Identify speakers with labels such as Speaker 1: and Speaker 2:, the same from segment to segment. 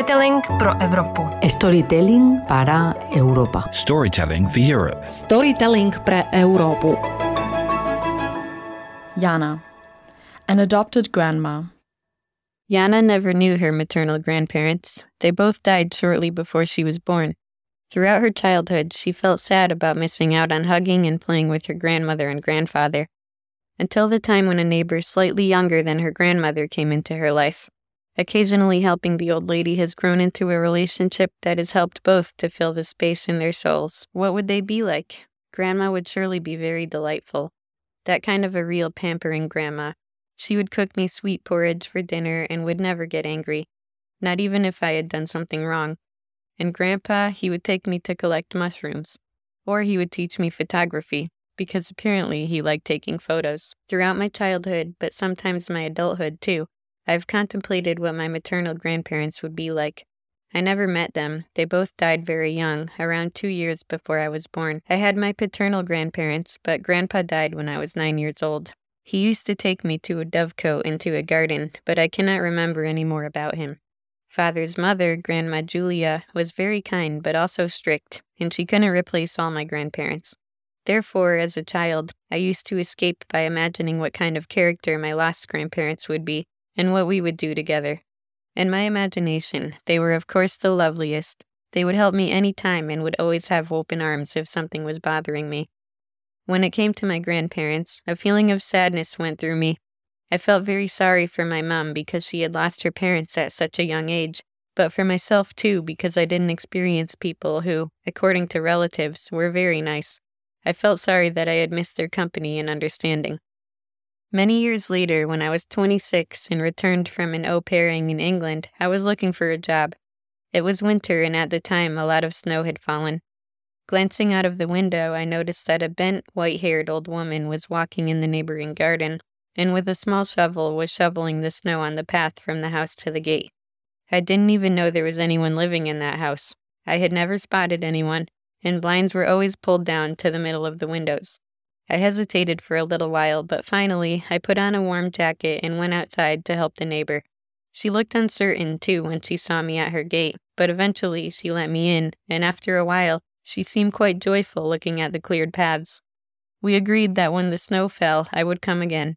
Speaker 1: Storytelling pro Evropu.
Speaker 2: Storytelling para Europa.
Speaker 3: Storytelling for Europe.
Speaker 4: Storytelling pre Európu.
Speaker 5: Jana, an adopted grandma.
Speaker 6: Jana never knew her maternal grandparents. They both died shortly before she was born. Throughout her childhood, she felt sad about missing out on hugging and playing with her grandmother and grandfather, until the time when a neighbor slightly younger than her grandmother came into her life. Occasionally helping the old lady has grown into a relationship that has helped both to fill the space in their souls. What would they be like? Grandma would surely be very delightful. That kind of a real pampering grandma. She would cook me sweet porridge for dinner and would never get angry, not even if I had done something wrong. And Grandpa, he would take me to collect mushrooms. Or he would teach me photography, because apparently he liked taking photos. Throughout my childhood, but sometimes my adulthood too, I've contemplated what my maternal grandparents would be like. I never met them. They both died very young, around 2 years before I was born. I had my paternal grandparents, but Grandpa died when I was 9 years old. He used to take me to a dovecote into a garden, but I cannot remember any more about him. Father's mother, Grandma Julia, was very kind but also strict, and she couldn't replace all my grandparents. Therefore, as a child, I used to escape by imagining what kind of character my lost grandparents would be, and what we would do together. In my imagination, they were of course the loveliest. They would help me any time and would always have open arms if something was bothering me. When it came to my grandparents, a feeling of sadness went through me. I felt very sorry for my mom because she had lost her parents at such a young age, but for myself too because I didn't experience people who, according to relatives, were very nice. I felt sorry that I had missed their company and understanding. Many years later, when I was 26 and returned from an au pairing in England, I was looking for a job. It was winter and at the time a lot of snow had fallen. Glancing out of the window, I noticed that a bent, white-haired old woman was walking in the neighboring garden, and with a small shovel was shoveling the snow on the path from the house to the gate. I didn't even know there was anyone living in that house. I had never spotted anyone, and blinds were always pulled down to the middle of the windows. I hesitated for a little while, but finally I put on a warm jacket and went outside to help the neighbor. She looked uncertain, too, when she saw me at her gate, but eventually she let me in, and after a while, she seemed quite joyful looking at the cleared paths. We agreed that when the snow fell, I would come again.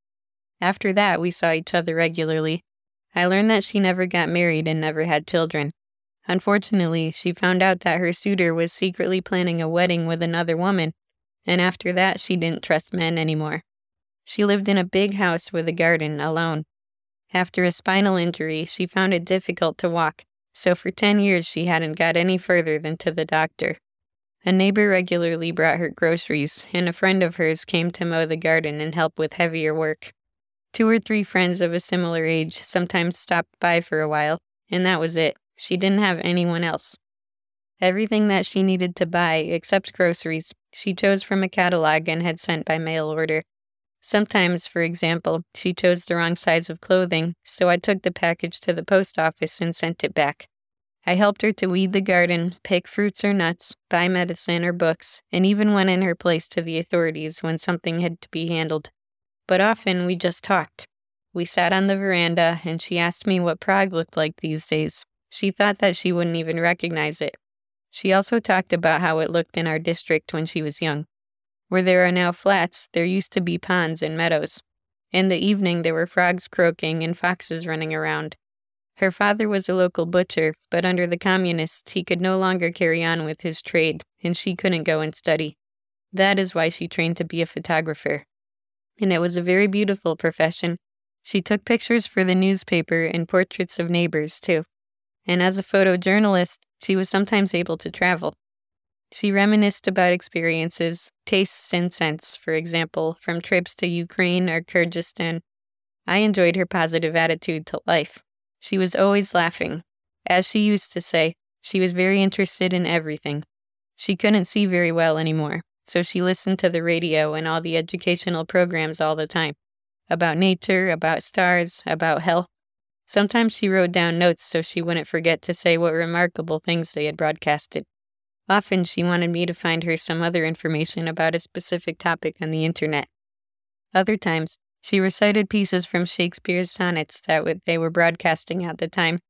Speaker 6: After that, we saw each other regularly. I learned that she never got married and never had children. Unfortunately, she found out that her suitor was secretly planning a wedding with another woman, and after that, she didn't trust men anymore. She lived in a big house with a garden, alone. After a spinal injury, she found it difficult to walk, so for 10 years she hadn't got any further than to the doctor. A neighbor regularly brought her groceries, and a friend of hers came to mow the garden and help with heavier work. 2 or 3 friends of a similar age sometimes stopped by for a while, and that was it. She didn't have anyone else. Everything that she needed to buy, except groceries, she chose from a catalog and had sent by mail order. Sometimes, for example, she chose the wrong size of clothing, so I took the package to the post office and sent it back. I helped her to weed the garden, pick fruits or nuts, buy medicine or books, and even went in her place to the authorities when something had to be handled. But often we just talked. We sat on the veranda, and she asked me what Prague looked like these days. She thought that she wouldn't even recognize it. She also talked about how it looked in our district when she was young. Where there are now flats, there used to be ponds and meadows. In the evening, there were frogs croaking and foxes running around. Her father was a local butcher, but under the communists, he could no longer carry on with his trade, and she couldn't go and study. That is why she trained to be a photographer. And it was a very beautiful profession. She took pictures for the newspaper and portraits of neighbors, too. And as a photojournalist, she was sometimes able to travel. She reminisced about experiences, tastes and scents, for example, from trips to Ukraine or Kyrgyzstan. I enjoyed her positive attitude to life. She was always laughing. As she used to say, she was very interested in everything. She couldn't see very well anymore, so she listened to the radio and all the educational programs all the time. About nature, about stars, about health. Sometimes she wrote down notes so she wouldn't forget to say what remarkable things they had broadcasted. Often she wanted me to find her some other information about a specific topic on the internet. Other times, she recited pieces from Shakespeare's sonnets that they were broadcasting at the time.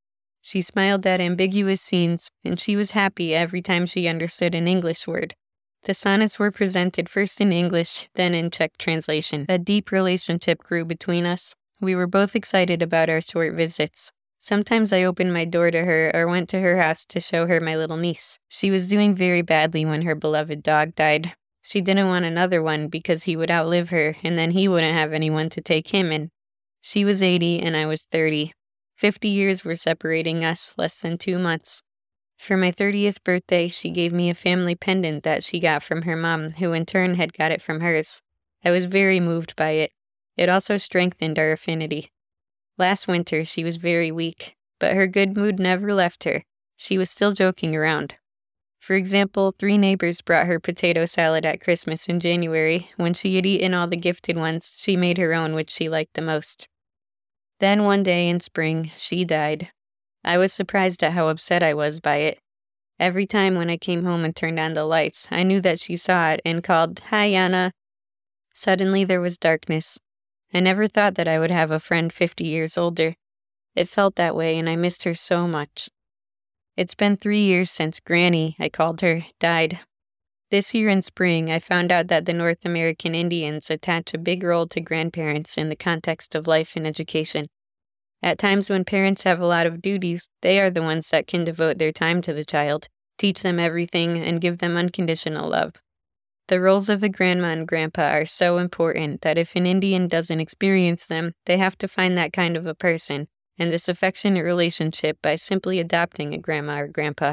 Speaker 6: She smiled at ambiguous scenes, and she was happy every time she understood an English word. The sonnets were presented first in English, then in Czech translation. A deep relationship grew between us. We were both excited about our short visits. Sometimes I opened my door to her or went to her house to show her my little niece. She was doing very badly when her beloved dog died. She didn't want another one because he would outlive her, and then he wouldn't have anyone to take him in. She was 80 and I was 30. 50 years were separating us, less than 2 months. For my 30th birthday, she gave me a family pendant that she got from her mom, who in turn had got it from hers. I was very moved by it. It also strengthened our affinity. Last winter, she was very weak, but her good mood never left her. She was still joking around. For example, 3 neighbors brought her potato salad at Christmas in January. When she had eaten all the gifted ones, she made her own, which she liked the most. Then one day in spring, she died. I was surprised at how upset I was by it. Every time when I came home and turned on the lights, I knew that she saw it and called, "Hi, Jana." Suddenly there was darkness. I never thought that I would have a friend 50 years older. It felt that way, and I missed her so much. It's been 3 years since Granny, I called her, died. This year in spring, I found out that the North American Indians attach a big role to grandparents in the context of life and education. At times when parents have a lot of duties, they are the ones that can devote their time to the child, teach them everything, and give them unconditional love. The roles of a grandma and grandpa are so important that if an Indian doesn't experience them, they have to find that kind of a person, and this affectionate relationship by simply adopting a grandma or grandpa.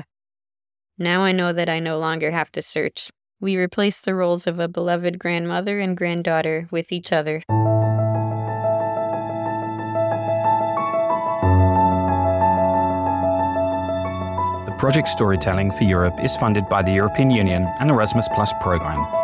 Speaker 6: Now I know that I no longer have to search. We replace the roles of a beloved grandmother and granddaughter with each other.
Speaker 1: Project Storytelling for Europe is funded by the European Union and Erasmus Plus program.